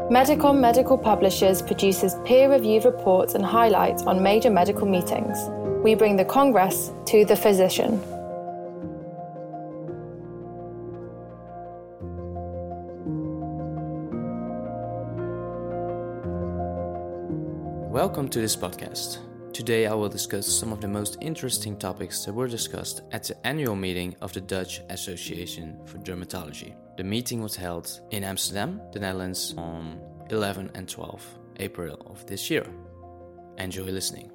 Medicom Medical Publishers produces peer-reviewed reports and highlights on major medical meetings. We bring the Congress to the physician. Welcome to this podcast. Today I will discuss some of the most interesting topics that were discussed at the annual meeting of the Dutch Association for Dermatology. The meeting was held in Amsterdam, the Netherlands, on 11 and 12 April of this year. Enjoy listening.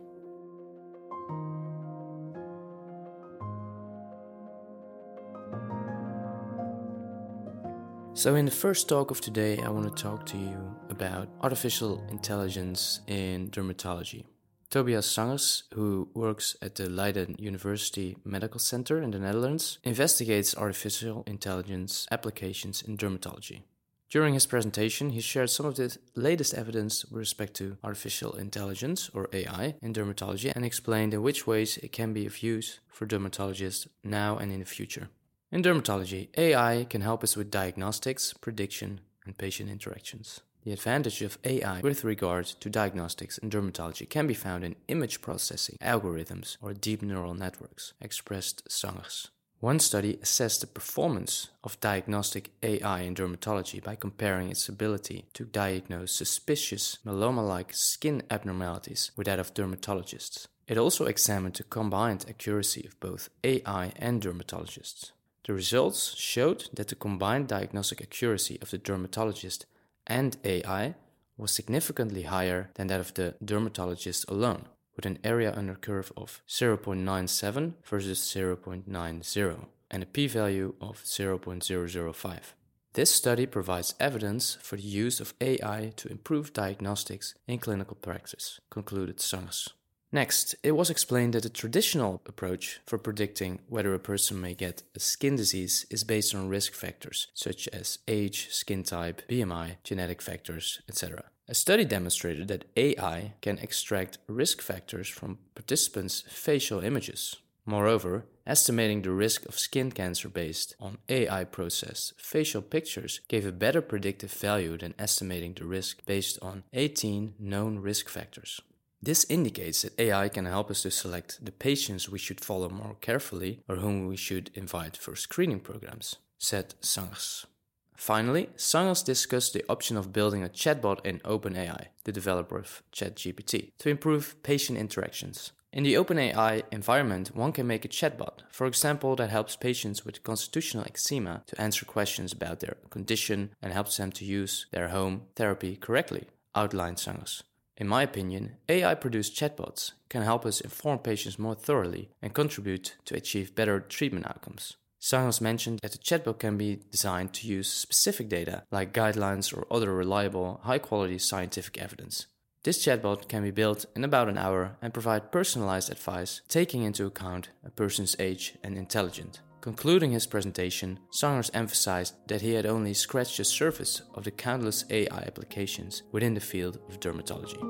So in the first talk of today, I want to talk to you about artificial intelligence in dermatology. Tobias Sangers, who works at the Leiden University Medical Center in the Netherlands, investigates artificial intelligence applications in dermatology. During his presentation, he shared some of the latest evidence with respect to artificial intelligence, or AI, in dermatology and explained in which ways it can be of use for dermatologists now and in the future. In dermatology, AI can help us with diagnostics, prediction, and patient interactions. The advantage of AI with regard to diagnostics in dermatology can be found in image processing algorithms or deep neural networks, expressed Sangers. One study assessed the performance of diagnostic AI in dermatology by comparing its ability to diagnose suspicious melanoma-like skin abnormalities with that of dermatologists. It also examined the combined accuracy of both AI and dermatologists. The results showed that the combined diagnostic accuracy of the dermatologist and AI was significantly higher than that of the dermatologist alone, with an area under curve of 0.97 versus 0.90 and a p-value of 0.005. This study provides evidence for the use of AI to improve diagnostics in clinical practice, concluded Sangers. Next, it was explained that the traditional approach for predicting whether a person may get a skin disease is based on risk factors such as age, skin type, BMI, genetic factors, etc. A study demonstrated that AI can extract risk factors from participants' facial images. Moreover, estimating the risk of skin cancer based on AI-processed facial pictures gave a better predictive value than estimating the risk based on 18 known risk factors. This indicates that AI can help us to select the patients we should follow more carefully or whom we should invite for screening programs, said Sangers. Finally, Sangers discussed the option of building a chatbot in OpenAI, the developer of ChatGPT, to improve patient interactions. In the OpenAI environment, one can make a chatbot, for example, that helps patients with constitutional eczema to answer questions about their condition and helps them to use their home therapy correctly, outlined Sangers. In my opinion, AI-produced chatbots can help us inform patients more thoroughly and contribute to achieve better treatment outcomes. Sangers mentioned that the chatbot can be designed to use specific data like guidelines or other reliable, high-quality scientific evidence. This chatbot can be built in about an hour and provide personalized advice taking into account a person's age and intelligence. Concluding his presentation, Sangers emphasized that he had only scratched the surface of the countless AI applications within the field of dermatology.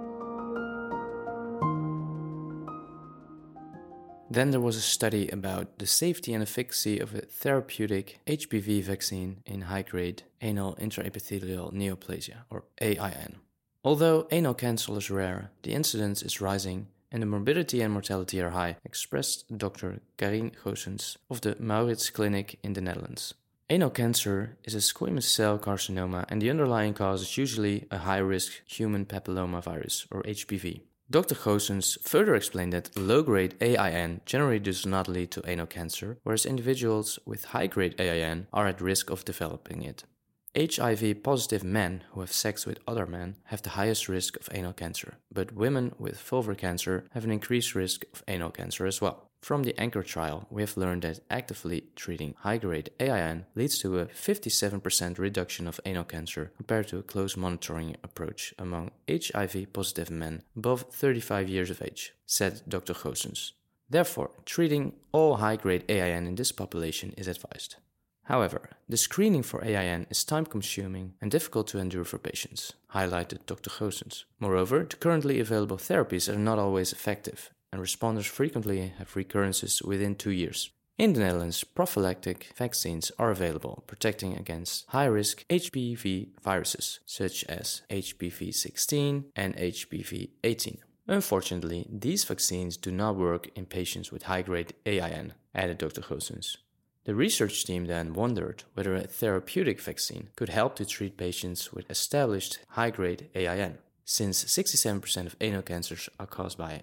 Then there was a study about the safety and efficacy of a therapeutic HPV vaccine in high-grade anal intraepithelial neoplasia, or AIN. Although anal cancer is rare, the incidence is rising and the morbidity and mortality are high, expressed Dr. Karin Goossens of the Maurits Clinic in the Netherlands. Anal cancer is a squamous cell carcinoma and the underlying cause is usually a high-risk human papillomavirus, or HPV. Dr. Goossens further explained that low-grade AIN generally does not lead to anal cancer, whereas individuals with high-grade AIN are at risk of developing it. HIV-positive men who have sex with other men have the highest risk of anal cancer, but women with vulvar cancer have an increased risk of anal cancer as well. From the ANCHOR trial, we have learned that actively treating high-grade AIN leads to a 57% reduction of anal cancer compared to a close monitoring approach among HIV-positive men above 35 years of age, said Dr. Goossens. Therefore, treating all high-grade AIN in this population is advised. However, the screening for AIN is time-consuming and difficult to endure for patients, highlighted Dr. Goossens. Moreover, the currently available therapies are not always effective, and responders frequently have recurrences within 2 years. In the Netherlands, prophylactic vaccines are available, protecting against high-risk HPV viruses, such as HPV-16 and HPV-18. Unfortunately, these vaccines do not work in patients with high-grade AIN, added Dr. Goossens. The research team then wondered whether a therapeutic vaccine could help to treat patients with established high-grade AIN. Since 67% of anal cancers are caused by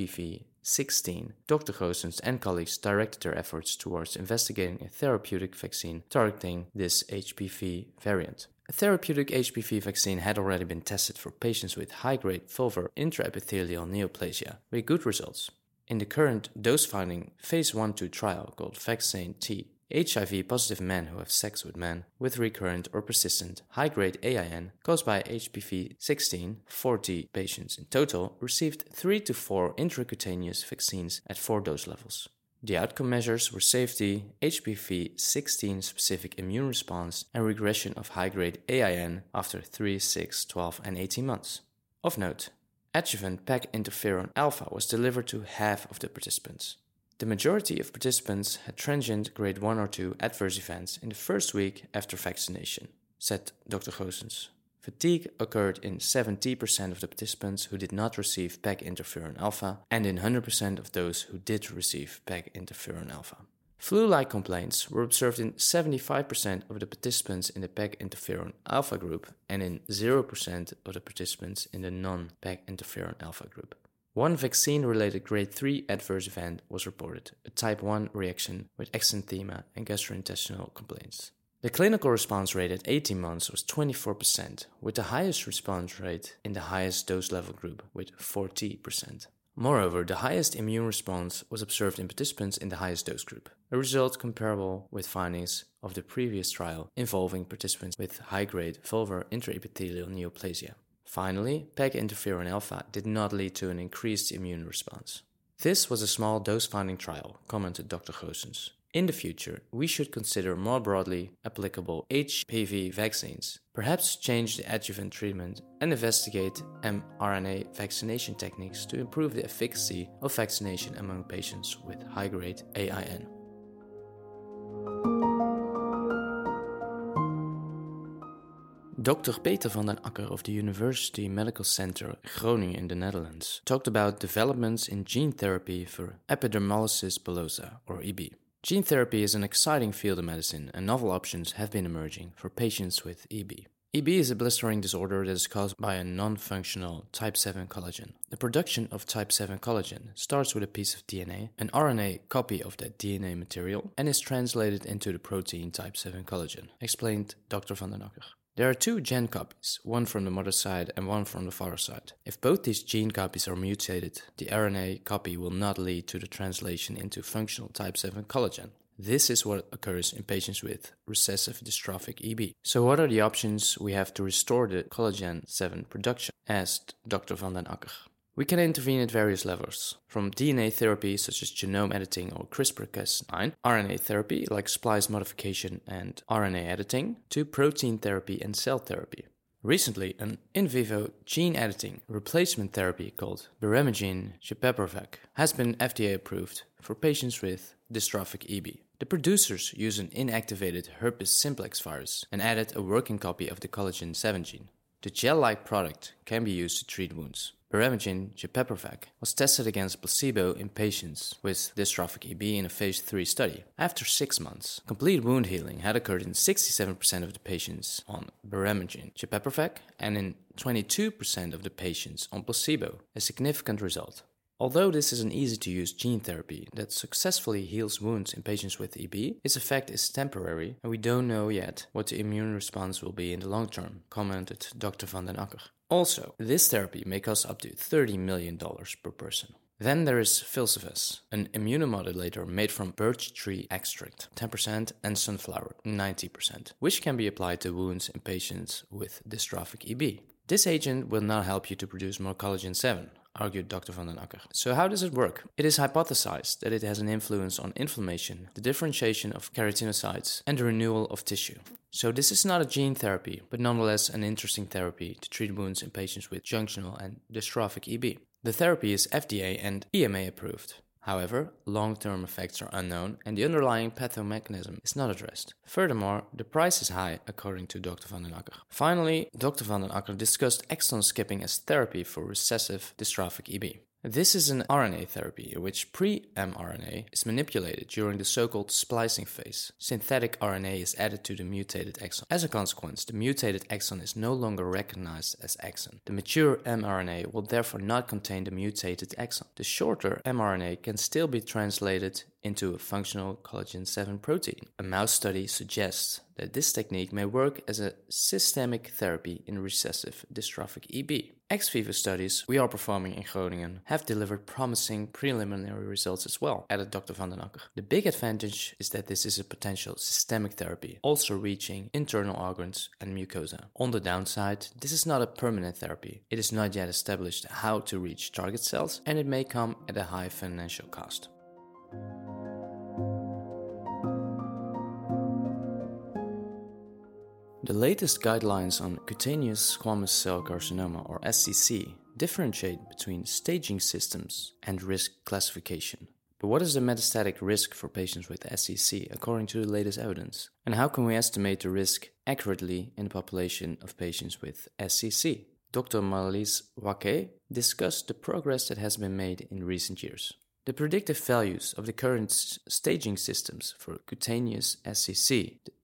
HPV-16, Dr. Goossens and colleagues directed their efforts towards investigating a therapeutic vaccine targeting this HPV variant. A therapeutic HPV vaccine had already been tested for patients with high-grade vulvar intraepithelial neoplasia with good results. In the current dose-finding phase 1-2 trial called VACCINE-T, HIV-positive men who have sex with men with recurrent or persistent high-grade AIN caused by HPV-16, 40 patients in total, received 3 to 4 intracutaneous vaccines at 4 dose levels. The outcome measures were safety, HPV-16 specific immune response, and regression of high-grade AIN after 3, 6, 12, and 18 months. Of note, adjuvant PEG interferon alpha was delivered to half of the participants. The majority of participants had transient grade 1 or 2 adverse events in the first week after vaccination, said Dr. Goossens. Fatigue occurred in 70% of the participants who did not receive PEG interferon alpha and in 100% of those who did receive PEG interferon alpha. Flu-like complaints were observed in 75% of the participants in the PEG interferon alpha group and in 0% of the participants in the non-PEG interferon alpha group. One vaccine-related grade 3 adverse event was reported, a type 1 reaction with exanthema and gastrointestinal complaints. The clinical response rate at 18 months was 24%, with the highest response rate in the highest dose level group with 40%. Moreover, the highest immune response was observed in participants in the highest dose group, a result comparable with findings of the previous trial involving participants with high-grade vulvar intraepithelial neoplasia. Finally, PEG interferon alpha did not lead to an increased immune response. This was a small dose-finding trial, commented Dr. Goossens. In the future, we should consider more broadly applicable HPV vaccines, perhaps change the adjuvant treatment and investigate mRNA vaccination techniques to improve the efficacy of vaccination among patients with high-grade AIN. Dr. Peter van den Akker of the University Medical Center Groningen in the Netherlands talked about developments in gene therapy for epidermolysis bullosa, or EB. Gene therapy is an exciting field of medicine, and novel options have been emerging for patients with EB. EB is a blistering disorder that is caused by a non-functional type 7 collagen. The production of type 7 collagen starts with a piece of DNA, an RNA copy of that DNA material, and is translated into the protein type 7 collagen, explained Dr. van den Akker. There are 2 gen copies, one from the mother side and one from the father side. If both these gene copies are mutated, the RNA copy will not lead to the translation into functional type 7 collagen. This is what occurs in patients with recessive dystrophic EB. So what are the options we have to restore the collagen 7 production? Asked Dr. van den Akker. We can intervene at various levels, from DNA therapy such as genome editing or CRISPR-Cas9, RNA therapy like splice modification and RNA editing, to protein therapy and cell therapy. Recently, an in vivo gene editing replacement therapy called Beremagene Gepeprovac has been FDA approved for patients with dystrophic EB. The producers use an inactivated herpes simplex virus and added a working copy of the collagen 7 gene. The gel-like product can be used to treat wounds. Beremagene Gepeprovac was tested against placebo in patients with dystrophic EB in a phase 3 study. After 6 months, complete wound healing had occurred in 67% of the patients on Beremagene Gepeprovac and in 22% of the patients on placebo, a significant result. Although this is an easy-to-use gene therapy that successfully heals wounds in patients with EB, its effect is temporary and we don't know yet what the immune response will be in the long term, commented Dr. van den Akker. Also, this therapy may cost up to $30 million per person. Then there is Filsavez, an immunomodulator made from birch tree extract, 10%, and sunflower, 90%, which can be applied to wounds in patients with dystrophic EB. This agent will not help you to produce more collagen 7, argued Dr. van den Akker. So how does it work? It is hypothesized that it has an influence on inflammation, the differentiation of keratinocytes, and the renewal of tissue. So this is not a gene therapy, but nonetheless an interesting therapy to treat wounds in patients with junctional and dystrophic EB. The therapy is FDA and EMA approved. However, long-term effects are unknown and the underlying pathomechanism is not addressed. Furthermore, the price is high, according to Dr. van den Akker. Finally, Dr. van den Akker discussed exon skipping as therapy for recessive dystrophic EB. This is an RNA therapy in which pre-mRNA is manipulated during the so-called splicing phase. Synthetic RNA is added to the mutated exon. As a consequence, the mutated exon is no longer recognized as exon. The mature mRNA will therefore not contain the mutated exon. The shorter mRNA can still be translated into a functional collagen 7 protein. A mouse study suggests that this technique may work as a systemic therapy in recessive dystrophic EB. Ex vivo studies we are performing in Groningen have delivered promising preliminary results as well, added Dr. van den Akker. The big advantage is that this is a potential systemic therapy, also reaching internal organs and mucosa. On the downside, this is not a permanent therapy. It is not yet established how to reach target cells, and it may come at a high financial cost. The latest guidelines on cutaneous squamous cell carcinoma, or SCC, differentiate between staging systems and risk classification. But what is the metastatic risk for patients with SCC according to the latest evidence? And how can we estimate the risk accurately in the population of patients with SCC? Dr. Marlies Wacquet discussed the progress that has been made in recent years. The predictive values of the current staging systems for cutaneous SCC, the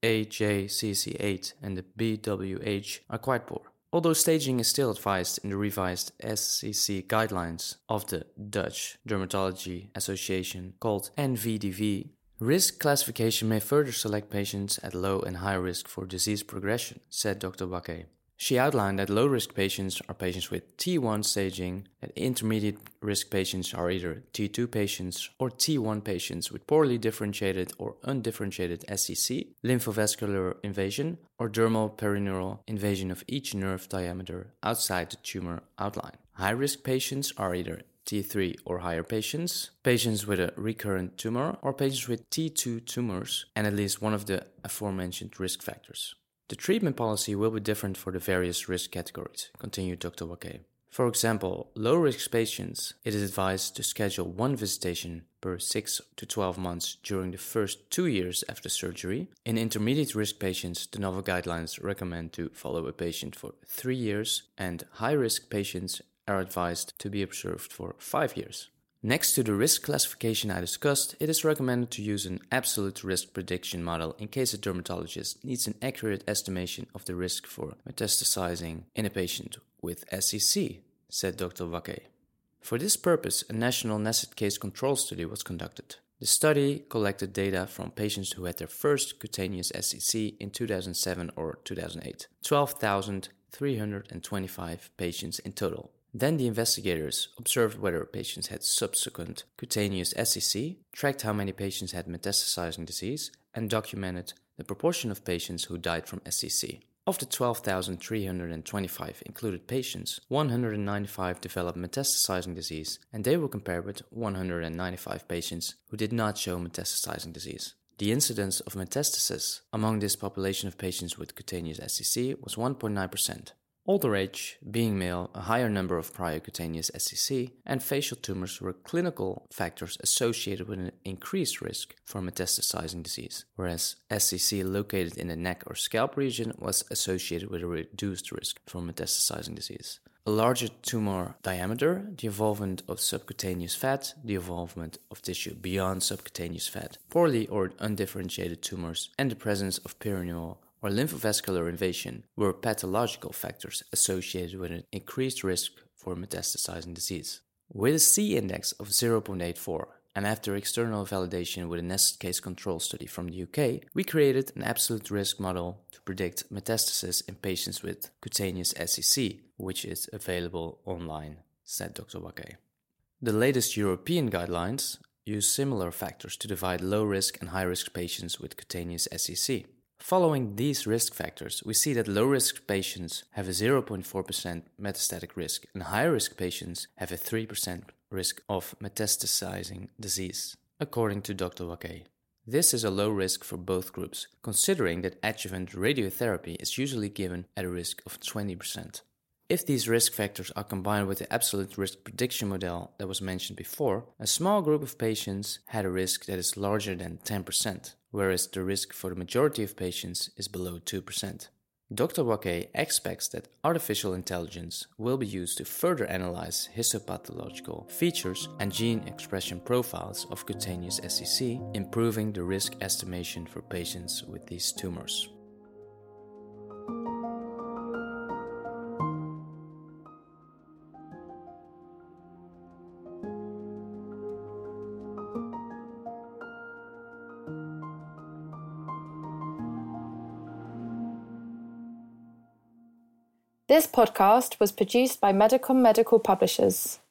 AJCC8 and the BWH, are quite poor. Although staging is still advised in the revised SCC guidelines of the Dutch Dermatology Association called NVDV, risk classification may further select patients at low and high risk for disease progression, said Dr. Wacquet. She outlined that low-risk patients are patients with T1 staging, that intermediate-risk patients are either T2 patients or T1 patients with poorly differentiated or undifferentiated SCC, lymphovascular invasion, or dermal perineural invasion of each nerve diameter outside the tumor outline. High-risk patients are either T3 or higher patients, patients with a recurrent tumor, or patients with T2 tumors and at least one of the aforementioned risk factors. The treatment policy will be different for the various risk categories, continued Dr. Wacquet. For example, low-risk patients, it is advised to schedule one visitation per 6 to 12 months during the first 2 years after surgery. In intermediate-risk patients, the novel guidelines recommend to follow a patient for 3 years, and high-risk patients are advised to be observed for 5 years. Next to the risk classification I discussed, it is recommended to use an absolute risk prediction model in case a dermatologist needs an accurate estimation of the risk for metastasizing in a patient with SCC, said Dr. Wacquet. For this purpose, a national nested case control study was conducted. The study collected data from patients who had their first cutaneous SCC in 2007 or 2008, 12,325 patients in total. Then the investigators observed whether patients had subsequent cutaneous SCC, tracked how many patients had metastasizing disease, and documented the proportion of patients who died from SCC. Of the 12,325 included patients, 195 developed metastasizing disease, and they were compared with 195 patients who did not show metastasizing disease. The incidence of metastasis among this population of patients with cutaneous SCC was 1.9%. Older age, being male, a higher number of prior cutaneous SCC, and facial tumors were clinical factors associated with an increased risk for metastasizing disease, whereas SCC located in the neck or scalp region was associated with a reduced risk for metastasizing disease. A larger tumor diameter, the involvement of subcutaneous fat, the involvement of tissue beyond subcutaneous fat, poorly or undifferentiated tumors, and the presence of perineal or lymphovascular invasion were pathological factors associated with an increased risk for metastasizing disease. With a C-index of 0.84 and after external validation with a nested case control study from the UK, we created an absolute risk model to predict metastasis in patients with cutaneous SCC, which is available online, said Dr. Wacquet. The latest European guidelines use similar factors to divide low-risk and high-risk patients with cutaneous SCC. Following these risk factors, we see that low-risk patients have a 0.4% metastatic risk and high-risk patients have a 3% risk of metastasizing disease, according to Dr. Wacquet. This is a low risk for both groups, considering that adjuvant radiotherapy is usually given at a risk of 20%. If these risk factors are combined with the absolute risk prediction model that was mentioned before, a small group of patients had a risk that is larger than 10%, whereas the risk for the majority of patients is below 2%. Dr. Waqe expects that artificial intelligence will be used to further analyze histopathological features and gene expression profiles of cutaneous SCC, improving the risk estimation for patients with these tumors. This podcast was produced by Medicom Medical Publishers.